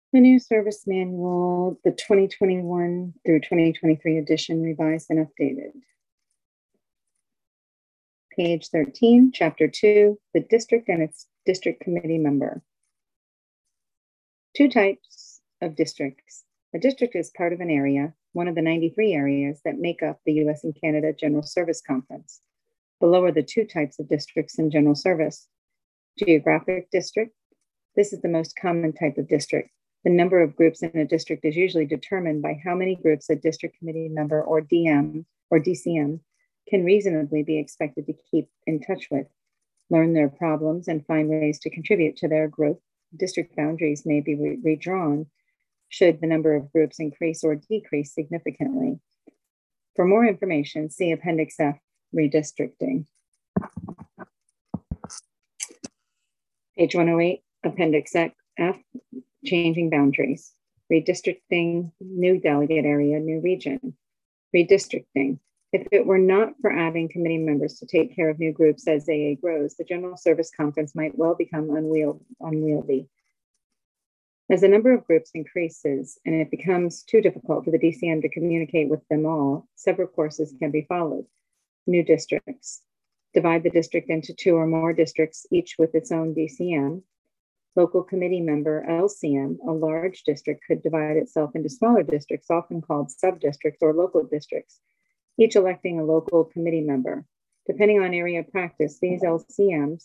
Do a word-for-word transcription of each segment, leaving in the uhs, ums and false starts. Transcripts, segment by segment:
The new service manual, the twenty twenty-one through twenty twenty-three edition, revised and updated. Page thirteen, chapter two, the district and its district committee member. Two types of districts. A district is part of an area, one of the ninety-three areas that make up the U S and Canada General Service Conference. Below are the two types of districts in general service. Geographic district. This is the most common type of district. The number of groups in a district is usually determined by how many groups a district committee member or D M or D C M can reasonably be expected to keep in touch with, learn their problems, and find ways to contribute to their growth. District boundaries may be re- redrawn should the number of groups increase or decrease significantly. For more information, see Appendix F, Redistricting. Page one oh eight, Appendix F, Changing Boundaries. Redistricting, new delegate area, new region. Redistricting. If it were not for adding committee members to take care of new groups as A A grows, the General Service Conference might well become unwield, unwieldy. As the number of groups increases and it becomes too difficult for the D C M to communicate with them all, several courses can be followed. New districts. Divide the district into two or more districts, each with its own D C M. Local committee member, L C M, a large district could divide itself into smaller districts, often called sub-districts or local districts, each electing a local committee member. Depending on area of practice, these L C Ms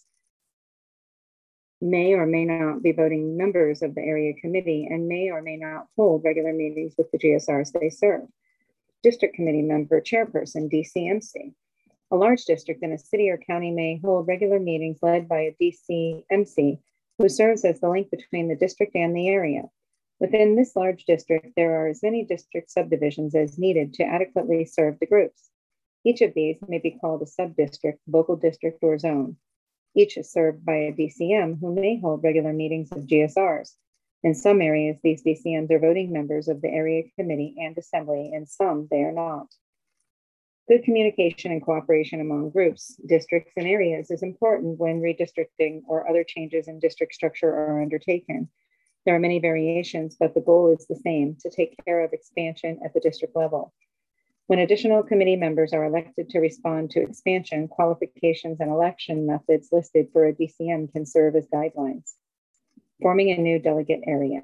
may or may not be voting members of the area committee and may or may not hold regular meetings with the G S Rs they serve. District committee member, chairperson, D C M C. A large district in a city or county may hold regular meetings led by a D C M C who serves as the link between the district and the area. Within this large district, there are as many district subdivisions as needed to adequately serve the groups. Each of these may be called a sub-district, local district, or zone. Each is served by a D C M who may hold regular meetings of G S Rs. In some areas, these D C Ms are voting members of the area committee and assembly. In some, they are not. Good communication and cooperation among groups, districts, and areas is important when redistricting or other changes in district structure are undertaken. There are many variations, but the goal is the same, to take care of expansion at the district level. When additional committee members are elected to respond to expansion, qualifications and election methods listed for a D C M can serve as guidelines. Forming a new delegate area.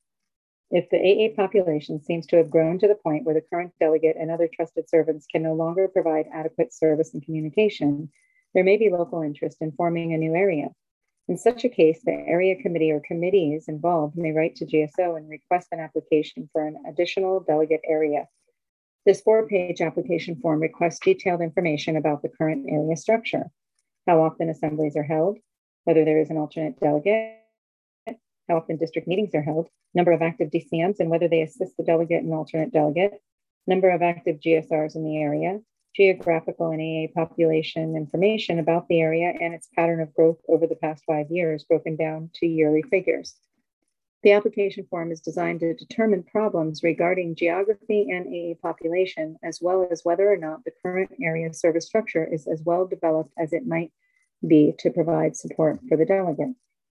If the A A population seems to have grown to the point where the current delegate and other trusted servants can no longer provide adequate service and communication, there may be local interest in forming a new area. In such a case, the area committee or committees involved may write to G S O and request an application for an additional delegate area. This four-page application form requests detailed information about the current area structure, how often assemblies are held, whether there is an alternate delegate, how often district meetings are held, number of active D C Ms and whether they assist the delegate and alternate delegate, number of active G S Rs in the area, geographical and A A population information about the area and its pattern of growth over the past five years, broken down to yearly figures. The application form is designed to determine problems regarding geography and A A population, as well as whether or not the current area service structure is as well developed as it might be to provide support for the delegate.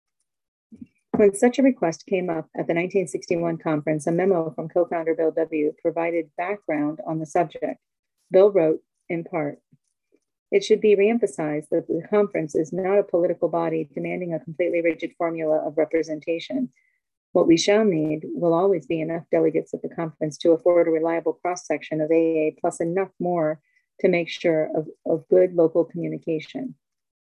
When such a request came up at the nineteen sixty-one conference, a memo from co-founder Bill W. provided background on the subject. Bill wrote, in part, "It should be reemphasized that the conference is not a political body demanding a completely rigid formula of representation. What we shall need will always be enough delegates at the conference to afford a reliable cross-section of A A plus enough more to make sure of, of good local communication."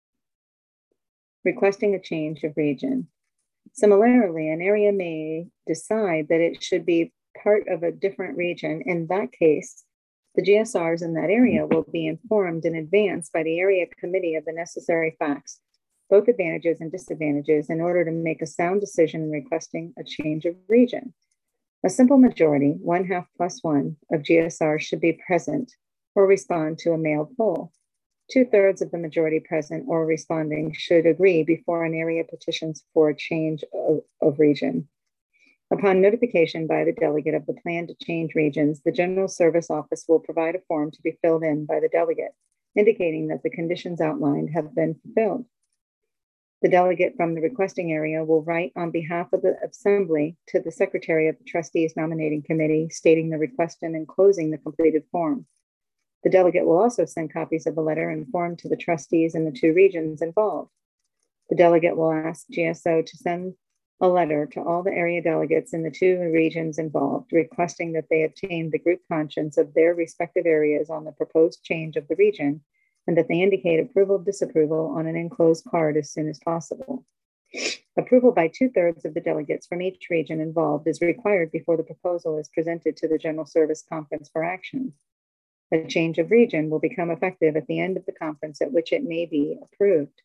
Requesting a change of region. Similarly, an area may decide that it should be part of a different region. In that case, the G S Rs in that area will be informed in advance by the area committee of the necessary facts, both advantages and disadvantages, in order to make a sound decision in requesting a change of region. A simple majority, one half plus one, of G S Rs should be present or respond to a mailed poll. Two-thirds of the majority present or responding should agree before an area petitions for a change of, of region. Upon notification by the delegate of the plan to change regions, the General Service Office will provide a form to be filled in by the delegate, indicating that the conditions outlined have been fulfilled. The delegate from the requesting area will write on behalf of the assembly to the secretary of the trustees nominating committee, stating the request and enclosing the completed form. The delegate will also send copies of the letter and form to the trustees in the two regions involved. The delegate will ask G S O to send a letter to all the area delegates in the two regions involved, requesting that they obtain the group conscience of their respective areas on the proposed change of the region, and that they indicate approval or disapproval on an enclosed card as soon as possible. Approval by two-thirds of the delegates from each region involved is required before the proposal is presented to the General Service Conference for action. A change of region will become effective at the end of the conference at which it may be approved.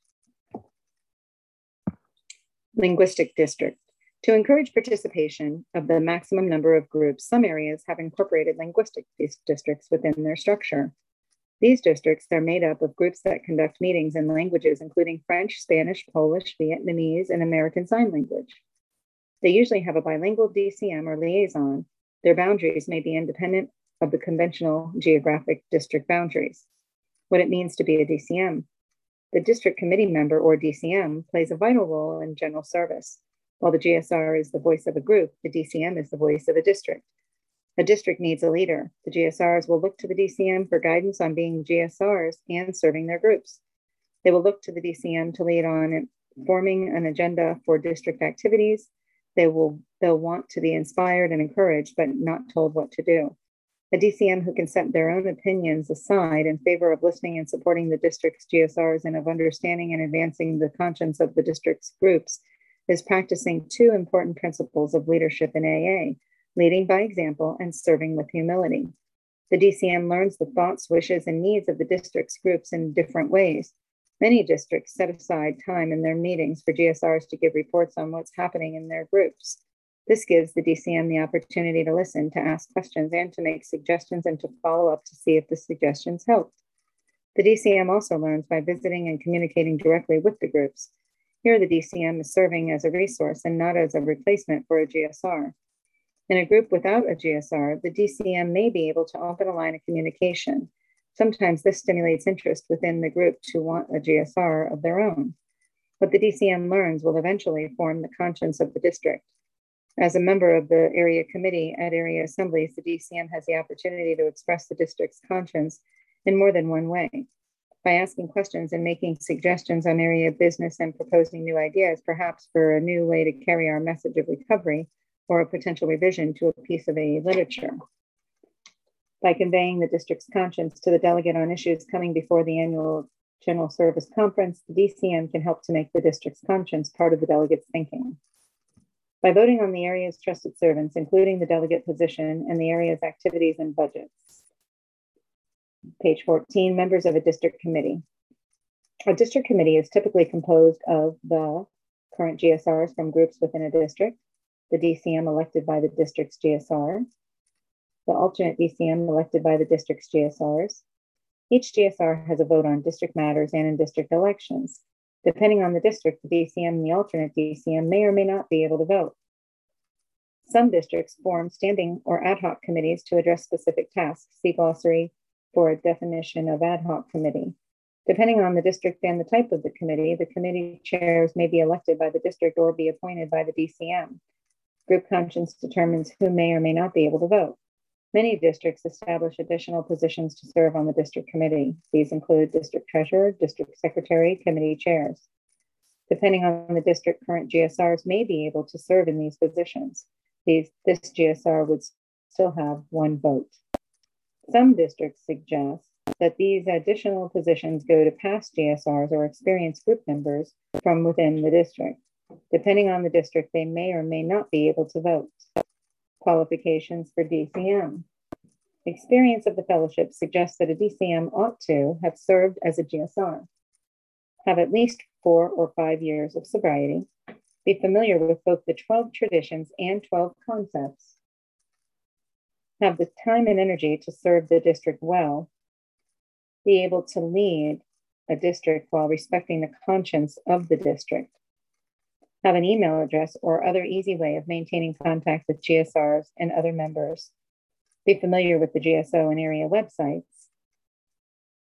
Linguistic district. To encourage participation of the maximum number of groups, some areas have incorporated linguistic districts within their structure. These districts are made up of groups that conduct meetings in languages including French, Spanish, Polish, Vietnamese, and American Sign Language. They usually have a bilingual D C M or liaison. Their boundaries may be independent of the conventional geographic district boundaries. What it means to be a D C M. The district committee member or D C M plays a vital role in general service. While the G S R is the voice of a group, the D C M is the voice of a district. A district needs a leader. The G S Rs will look to the D C M for guidance on being G S Rs and serving their groups. They will look to the D C M to lead on forming an agenda for district activities. They will they'll want to be inspired and encouraged, but not told what to do. A D C M who can set their own opinions aside in favor of listening and supporting the district's G S Rs and of understanding and advancing the conscience of the district's groups is practicing two important principles of leadership in A A. Leading by example and serving with humility. The D C M learns the thoughts, wishes, and needs of the district's groups in different ways. Many districts set aside time in their meetings for G S Rs to give reports on what's happening in their groups. This gives the D C M the opportunity to listen, to ask questions, and to make suggestions and to follow up to see if the suggestions helped. The D C M also learns by visiting and communicating directly with the groups. Here, the D C M is serving as a resource and not as a replacement for a G S R. In a group without a G S R, the D C M may be able to open a line of communication. Sometimes this stimulates interest within the group to want a G S R of their own. What the D C M learns will eventually form the conscience of the district. As a member of the area committee at area assemblies, the D C M has the opportunity to express the district's conscience in more than one way. By asking questions and making suggestions on area business and proposing new ideas, perhaps for a new way to carry our message of recovery, or a potential revision to a piece of A A literature. By conveying the district's conscience to the delegate on issues coming before the annual General Service Conference, the D C M can help to make the district's conscience part of the delegate's thinking. By voting on the area's trusted servants, including the delegate position and the area's activities and budgets. Page fourteen, members of a district committee. A district committee is typically composed of the current G S Rs from groups within a district, the D C M elected by the district's G S R, the alternate D C M elected by the district's G S Rs. Each G S R has a vote on district matters and in district elections. Depending on the district, the D C M and the alternate D C M may or may not be able to vote. Some districts form standing or ad hoc committees to address specific tasks. See glossary for a definition of ad hoc committee. Depending on the district and the type of the committee, the committee chairs may be elected by the district or be appointed by the D C M. Group conscience determines who may or may not be able to vote. Many districts establish additional positions to serve on the district committee. These include district treasurer, district secretary, committee chairs. Depending on the district, current G S Rs may be able to serve in these positions. These, this G S R would still have one vote. Some districts suggest that these additional positions go to past G S Rs or experienced group members from within the district. Depending on the district, they may or may not be able to vote. Qualifications for D C M. Experience of the fellowship suggests that a D C M ought to have served as a G S R, have at least four or five years of sobriety, be familiar with both the twelve traditions and twelve concepts, have the time and energy to serve the district well, be able to lead a district while respecting the conscience of the district, have an email address or other easy way of maintaining contact with G S Rs and other members, be familiar with the G S O and area websites,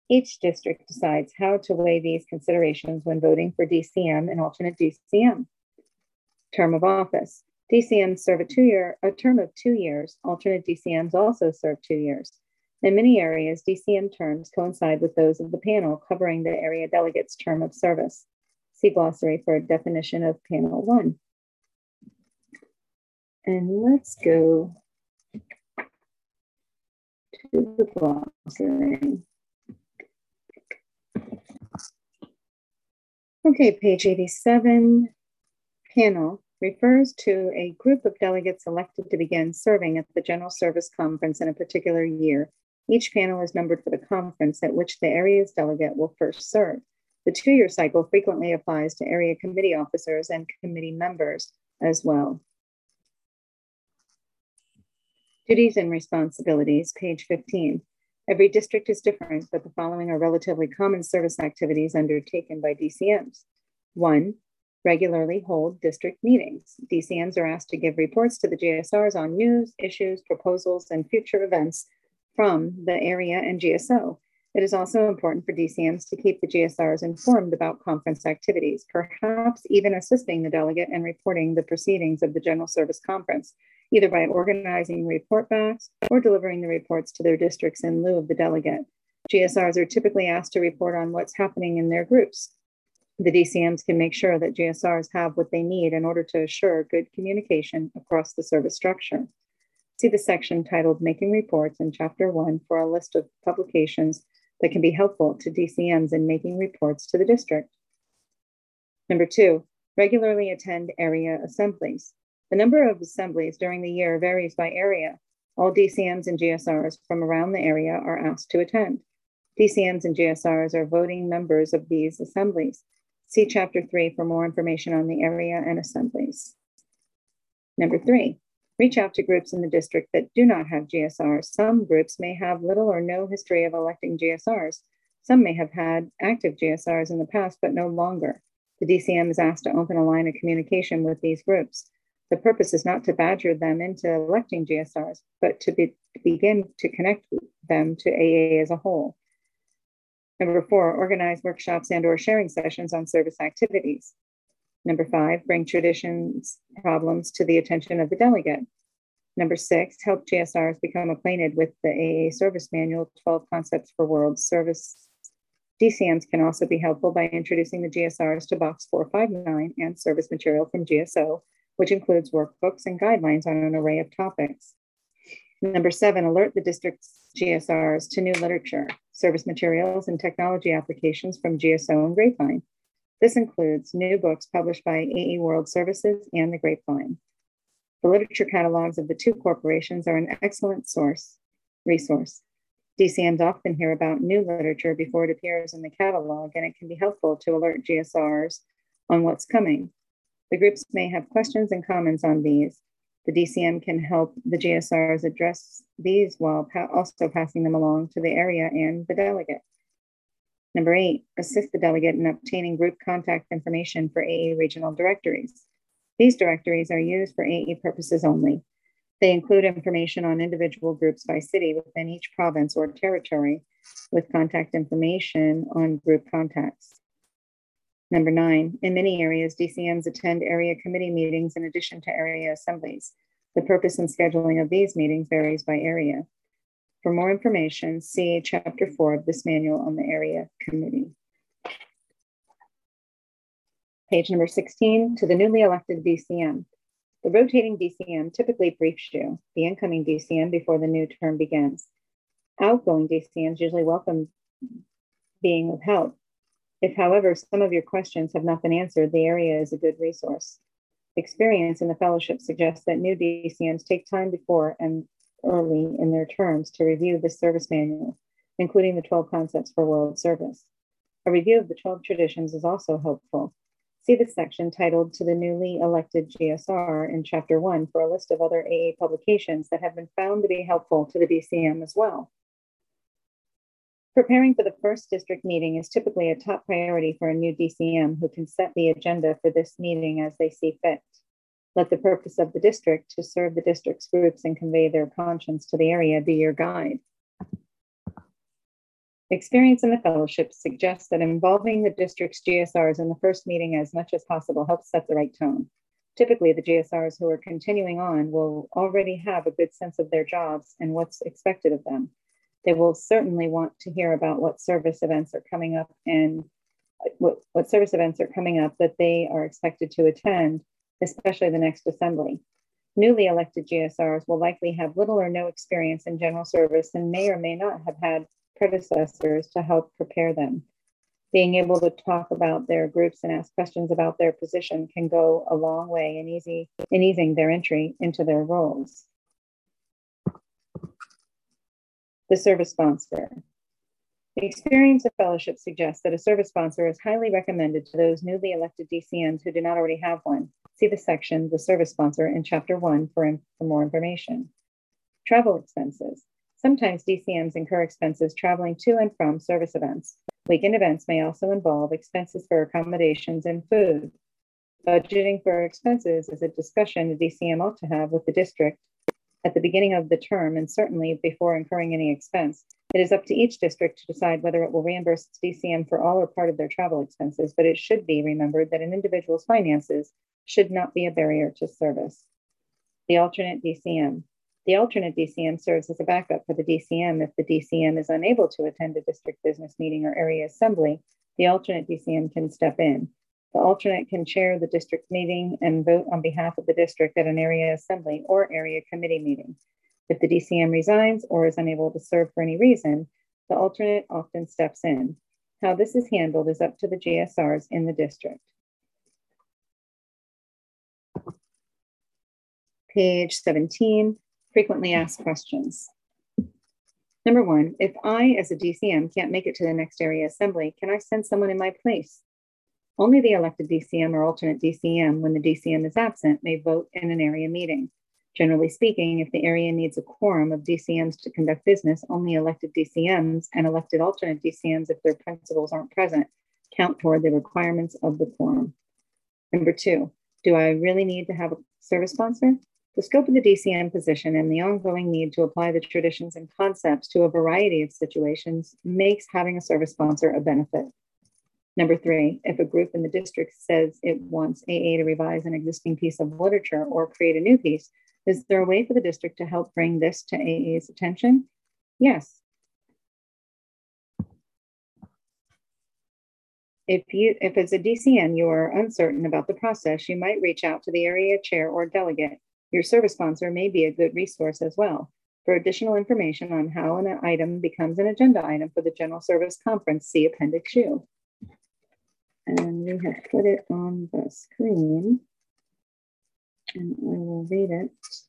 Each district decides how to weigh these considerations when voting for D C M and alternate D C M. Term of office. D C Ms serve a two-year, a term of two years. Alternate D C Ms also serve two years. In many areas, D C M terms coincide with those of the panel covering the area delegate's term of service. See glossary for a definition of panel one. And let's go to the glossary. Okay, page eighty-seven. Panel refers to a group of delegates elected to begin serving at the General Service Conference in a particular year. Each panel is numbered for the conference at which the area's delegate will first serve. The two-year cycle frequently applies to area committee officers and committee members as well. Duties and responsibilities, page fifteen. Every district is different, but the following are relatively common service activities undertaken by D C Ms. One, regularly hold district meetings. D C Ms are asked to give reports to the G S Rs on news, issues, proposals, and future events from the area and G S O. It is also important for D C Ms to keep the G S Rs informed about conference activities, perhaps even assisting the delegate in reporting the proceedings of the General Service Conference, either by organizing report backs or delivering the reports to their districts in lieu of the delegate. G S Rs are typically asked to report on what's happening in their groups. The D C Ms can make sure that G S Rs have what they need in order to assure good communication across the service structure. See the section titled Making Reports in Chapter one for a list of publications that can be helpful to D C Ms in making reports to the district. Number two, regularly attend area assemblies. The number of assemblies during the year varies by area. All D C Ms and G S Rs from around the area are asked to attend. D C Ms and G S Rs are voting members of these assemblies. See Chapter three for more information on the area and assemblies. Number three, reach out to groups in the district that do not have G S Rs. Some groups may have little or no history of electing G S Rs. Some may have had active G S Rs in the past, but no longer. The D C M is asked to open a line of communication with these groups. The purpose is not to badger them into electing G S Rs, but to, be, to begin to connect them to A A as a whole. Number four, organize workshops and or sharing sessions on service activities. Number five, bring traditions problems to the attention of the delegate. Number six, help G S Rs become acquainted with the A A Service Manual, twelve Concepts for World Service. D C Ms can also be helpful by introducing the G S Rs to Box four five nine and service material from G S O, which includes workbooks and guidelines on an array of topics. Number seven, alert the district's G S Rs to new literature, service materials, and technology applications from G S O and Grapevine. This includes new books published by A E World Services and the Grapevine. The literature catalogs of the two corporations are an excellent source resource. D C Ms often hear about new literature before it appears in the catalog, and it can be helpful to alert G S Rs on what's coming. The groups may have questions and comments on these. The D C M can help the G S Rs address these while pa- also passing them along to the area and the delegate. Number eight, assist the delegate in obtaining group contact information for A A regional directories. These directories are used for A A purposes only. They include information on individual groups by city within each province or territory, with contact information on group contacts. Number nine, in many areas, D C Ms attend area committee meetings in addition to area assemblies. The purpose and scheduling of these meetings varies by area. For more information, see Chapter four of this manual on the area committee. Page number sixteen, to the newly elected D C M. The rotating D C M typically briefs you, the incoming D C M, before the new term begins. Outgoing D C Ms usually welcome being of help. If, however, some of your questions have not been answered, the area is a good resource. Experience in the fellowship suggests that new D C Ms take time before and early in their terms to review the service manual, including the twelve Concepts for World Service. A review of the twelve traditions is also helpful. See the section titled To the Newly Elected G S R in Chapter one for a list of other A A publications that have been found to be helpful to the D C M as well. Preparing for the first district meeting is typically a top priority for a new D C M who can set the agenda for this meeting as they see fit. Let the purpose of the district to serve the district's groups and convey their conscience to the area be your guide. Experience in the fellowship suggests that involving the district's G S Rs in the first meeting as much as possible helps set the right tone. Typically, the G S Rs who are continuing on will already have a good sense of their jobs and what's expected of them. They will certainly want to hear about what service events are coming up and what, what service events are coming up that they are expected to attend, especially the next assembly. Newly elected G S Rs will likely have little or no experience in general service and may or may not have had predecessors to help prepare them. Being able to talk about their groups and ask questions about their position can go a long way in, easy, in easing their entry into their roles. The service sponsor. The experience of fellowship suggests that a service sponsor is highly recommended to those newly elected D C Ms who do not already have one. See the section, The Service Sponsor, in Chapter one for, for more information. Travel expenses. Sometimes D C Ms incur expenses traveling to and from service events. Weekend events may also involve expenses for accommodations and food. Budgeting for expenses is a discussion a D C M ought to have with the district at the beginning of the term and certainly before incurring any expense. It is up to each district to decide whether it will reimburse its D C M for all or part of their travel expenses, but it should be remembered that an individual's finances should not be a barrier to service. The alternate D C M. The alternate D C M serves as a backup for the D C M if the D C M is unable to attend a district business meeting or area assembly. The alternate D C M can step in. The alternate can chair the district meeting and vote on behalf of the district at an area assembly or area committee meeting. If the D C M resigns or is unable to serve for any reason, the alternate often steps in. How this is handled is up to the G S Rs in the district. Page seventeen, frequently asked questions. Number one, if I, as a D C M, can't make it to the next area assembly, can I send someone in my place? Only the elected D C M or alternate D C M, when the D C M is absent, may vote in an area meeting. Generally speaking, if the area needs a quorum of D C Ms to conduct business, only elected D C Ms and elected alternate D C Ms, if their principals aren't present, count toward the requirements of the quorum. Number two, do I really need to have a service sponsor? The scope of the D C M position and the ongoing need to apply the traditions and concepts to a variety of situations makes having a service sponsor a benefit. Number three, if a group in the district says it wants A A to revise an existing piece of literature or create a new piece, is there a way for the district to help bring this to A A's attention? Yes. If you, if as a D C M you are uncertain about the process, you might reach out to the area chair or delegate. Your service sponsor may be a good resource as well. For additional information on how an item becomes an agenda item for the General Service Conference, see Appendix U. And we have put it on the screen, and I will read it.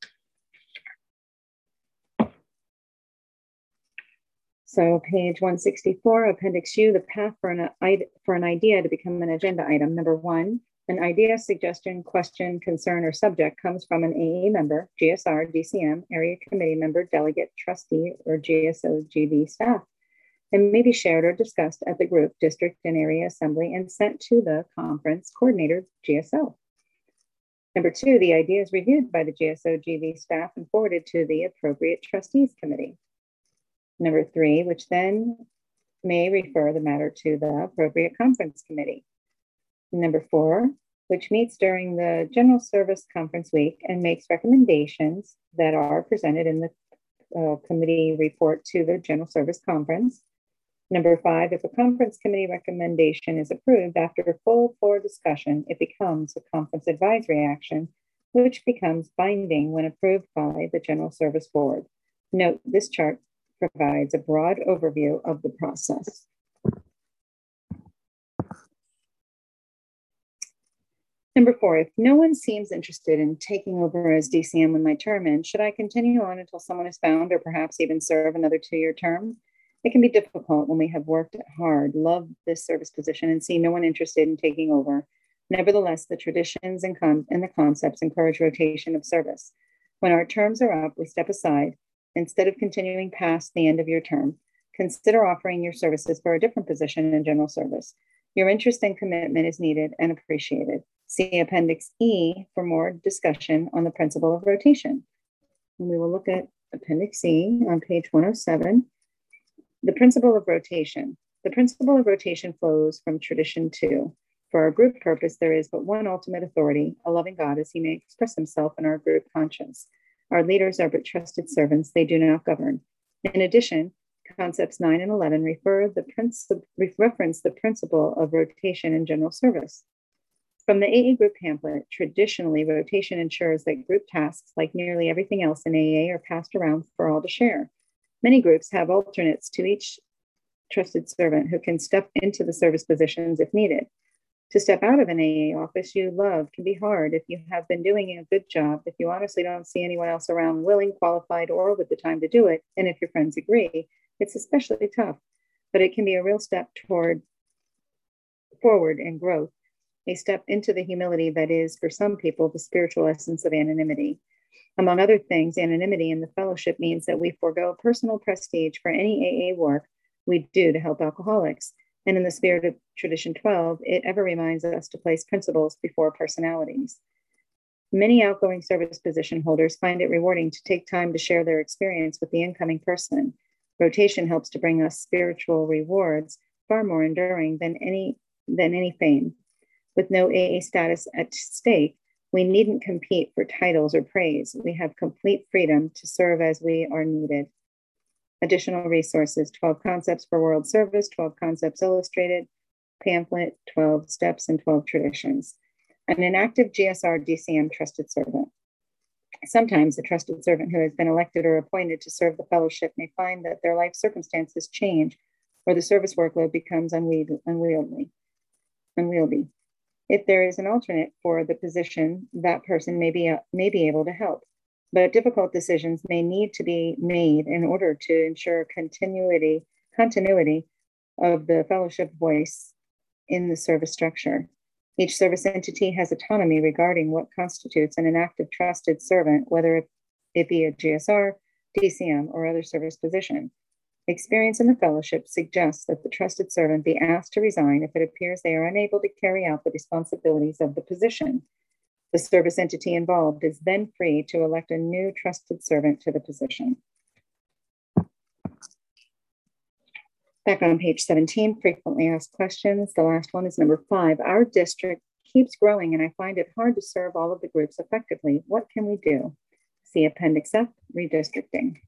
So page one sixty-four, Appendix U, the path for an, for an idea to become an agenda item. Number one, an idea, suggestion, question, concern, or subject comes from an A A member, G S R, D C M, area committee member, delegate, trustee, or G S O G V staff, and may be shared or discussed at the group, district, and area assembly and sent to the conference coordinator, G S O. Number two, the idea is reviewed by the G S O G V staff and forwarded to the appropriate trustees committee. Number three, which then may refer the matter to the appropriate conference committee. Number four, which meets during the General Service Conference Week and makes recommendations that are presented in the uh, committee report to the General Service Conference. Number five, if a conference committee recommendation is approved after full floor discussion, it becomes a conference advisory action, which becomes binding when approved by the General Service Board. Note, this chart provides a broad overview of the process. Number four, if no one seems interested in taking over as D C M when my term ends, should I continue on until someone is found or perhaps even serve another two-year term? It can be difficult when we have worked hard, loved this service position, and see no one interested in taking over. Nevertheless, the traditions and, con and the concepts encourage rotation of service. When our terms are up, we step aside. Instead of continuing past the end of your term, consider offering your services for a different position in general service. Your interest and commitment is needed and appreciated. See Appendix E for more discussion on the principle of rotation. And we will look at Appendix E on page one oh seven. The principle of rotation. The principle of rotation flows from tradition two. For our group purpose, there is but one ultimate authority, a loving God, as he may express himself in our group conscience. Our leaders are but trusted servants, they do not govern. In addition, concepts nine and eleven refer the princi- reference the principle of rotation in general service. From the A A group pamphlet, traditionally, rotation ensures that group tasks, like nearly everything else in A A, are passed around for all to share. Many groups have alternates to each trusted servant who can step into the service positions if needed. To step out of an A A office you love can be hard if you have been doing a good job, if you honestly don't see anyone else around willing, qualified, or with the time to do it, and if your friends agree. It's especially tough, but it can be a real step toward forward and growth, a step into the humility that is, for some people, the spiritual essence of anonymity. Among other things, anonymity in the fellowship means that we forego personal prestige for any A A work we do to help alcoholics. And in the spirit of Tradition twelve, it ever reminds us to place principles before personalities. Many outgoing service position holders find it rewarding to take time to share their experience with the incoming person. Rotation helps to bring us spiritual rewards far more enduring than any, than any fame. With no A A status at stake, we needn't compete for titles or praise. We have complete freedom to serve as we are needed. Additional resources, twelve Concepts for World Service, twelve Concepts Illustrated, pamphlet, twelve Steps, and twelve Traditions. An inactive G S R D C M trusted servant. Sometimes a trusted servant who has been elected or appointed to serve the fellowship may find that their life circumstances change or the service workload becomes unwieldy. unwieldy. If there is an alternate for the position, that person may be, uh, may be able to help. But difficult decisions may need to be made in order to ensure continuity, continuity of the fellowship voice in the service structure. Each service entity has autonomy regarding what constitutes an inactive trusted servant, whether it be a G S R, D C M, or other service position. Experience in the fellowship suggests that the trusted servant be asked to resign if it appears they are unable to carry out the responsibilities of the position. The service entity involved is then free to elect a new trusted servant to the position. Back on page seventeen, frequently asked questions. The last one is number five. Our district keeps growing and I find it hard to serve all of the groups effectively. What can we do? See Appendix F, redistricting.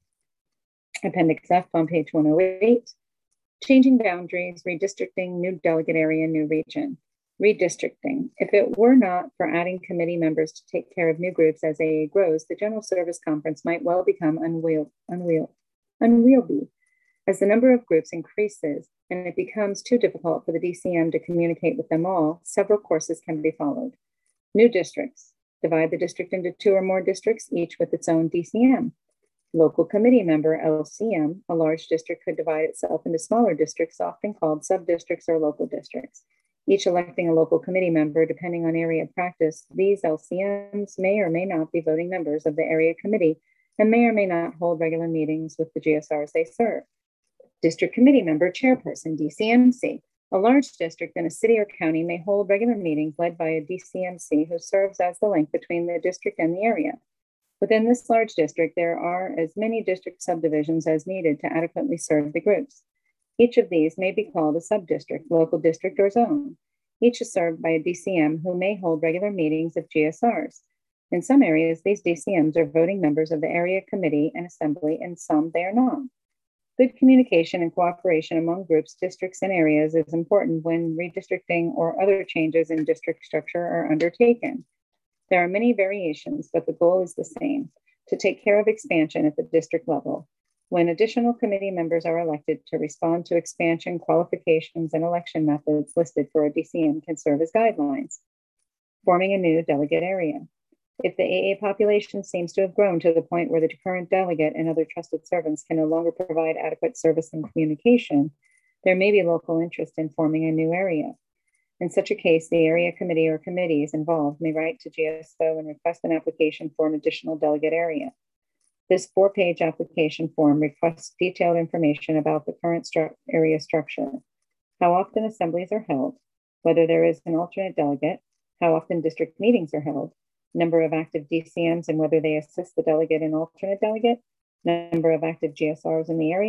Appendix F on page one oh eight, changing boundaries, redistricting, new delegate area, new region. Redistricting. If it were not for adding committee members to take care of new groups as A A grows, the General Service Conference might well become unwield, unwield, unwieldy. As the number of groups increases and it becomes too difficult for the D C M to communicate with them all, several courses can be followed. New districts. Divide the district into two or more districts, each with its own D C M. Local committee member, L C M. A large district could divide itself into smaller districts, often called sub-districts or local districts, each electing a local committee member depending on area of practice. These L C Ms may or may not be voting members of the area committee and may or may not hold regular meetings with the G S Rs they serve. District committee member, chairperson, D C M C. A large district in a city or county may hold regular meetings led by a D C M C who serves as the link between the district and the area. Within this large district, there are as many district subdivisions as needed to adequately serve the groups. Each of these may be called a subdistrict, local district, or zone. Each is served by a D C M who may hold regular meetings of G S Rs. In some areas, these D C Ms are voting members of the area committee and assembly, and some they are not. Good communication and cooperation among groups, districts, and areas is important when redistricting or other changes in district structure are undertaken. There are many variations, but the goal is the same, to take care of expansion at the district level. When additional committee members are elected, to respond to expansion qualifications and election methods listed for a D C M can serve as guidelines. Forming a new delegate area. If the A A population seems to have grown to the point where the current delegate and other trusted servants can no longer provide adequate service and communication, there may be local interest in forming a new area. In such a case, the area committee or committees involved may write to G S O and request an application for an additional delegate area. This four-page application form requests detailed information about the current stru- area structure, how often assemblies are held, whether there is an alternate delegate, how often district meetings are held, number of active D C Ms and whether they assist the delegate and alternate delegate, number of active G S Rs in the area,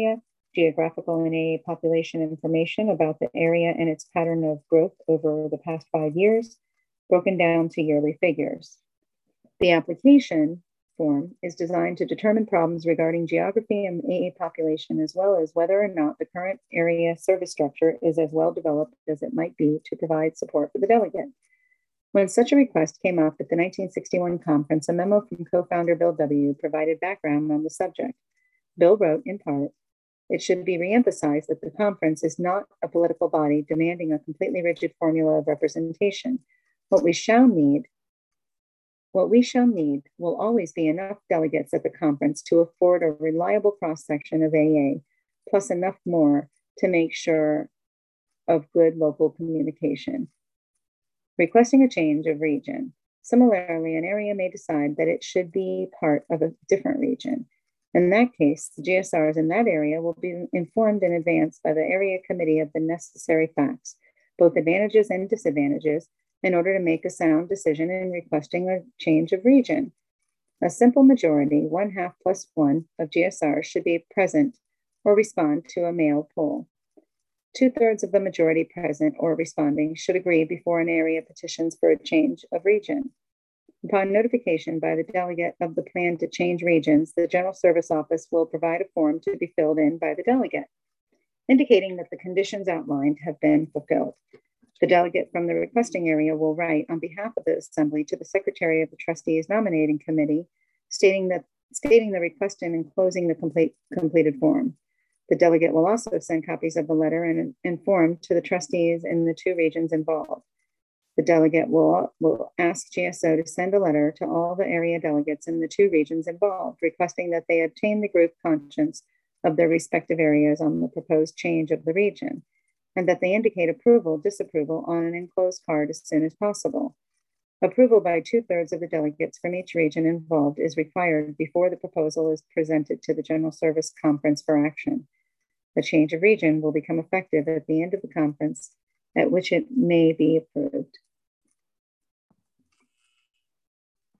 geographical and A A population information about the area and its pattern of growth over the past five years, broken down to yearly figures. The application form is designed to determine problems regarding geography and A A population, as well as whether or not the current area service structure is as well developed as it might be to provide support for the delegate. When such a request came up at the nineteen sixty-one conference, a memo from co-founder Bill W. provided background on the subject. Bill wrote, in part, "It should be reemphasized that the conference is not a political body demanding a completely rigid formula of representation. What we shall need, what we shall need will always be enough delegates at the conference to afford a reliable cross-section of A A, plus enough more to make sure of good local communication." Requesting a change of region. Similarly, an area may decide that it should be part of a different region. In that case, the G S Rs in that area will be informed in advance by the area committee of the necessary facts, both advantages and disadvantages, in order to make a sound decision in requesting a change of region. A simple majority, one half plus one, of G S Rs should be present or respond to a mail poll. Two-thirds of the majority present or responding should agree before an area petitions for a change of region. Upon notification by the delegate of the plan to change regions, the General Service Office will provide a form to be filled in by the delegate, indicating that the conditions outlined have been fulfilled. The delegate from the requesting area will write on behalf of the Assembly to the Secretary of the Trustees Nominating Committee, stating that stating the request and enclosing the complete completed form. The delegate will also send copies of the letter and inform to the trustees in the two regions involved. The delegate will, will ask G S O to send a letter to all the area delegates in the two regions involved, requesting that they obtain the group conscience of their respective areas on the proposed change of the region, and that they indicate approval, disapproval on an enclosed card as soon as possible. Approval by two-thirds of the delegates from each region involved is required before the proposal is presented to the General Service Conference for action. The change of region will become effective at the end of the conference, at which it may be approved.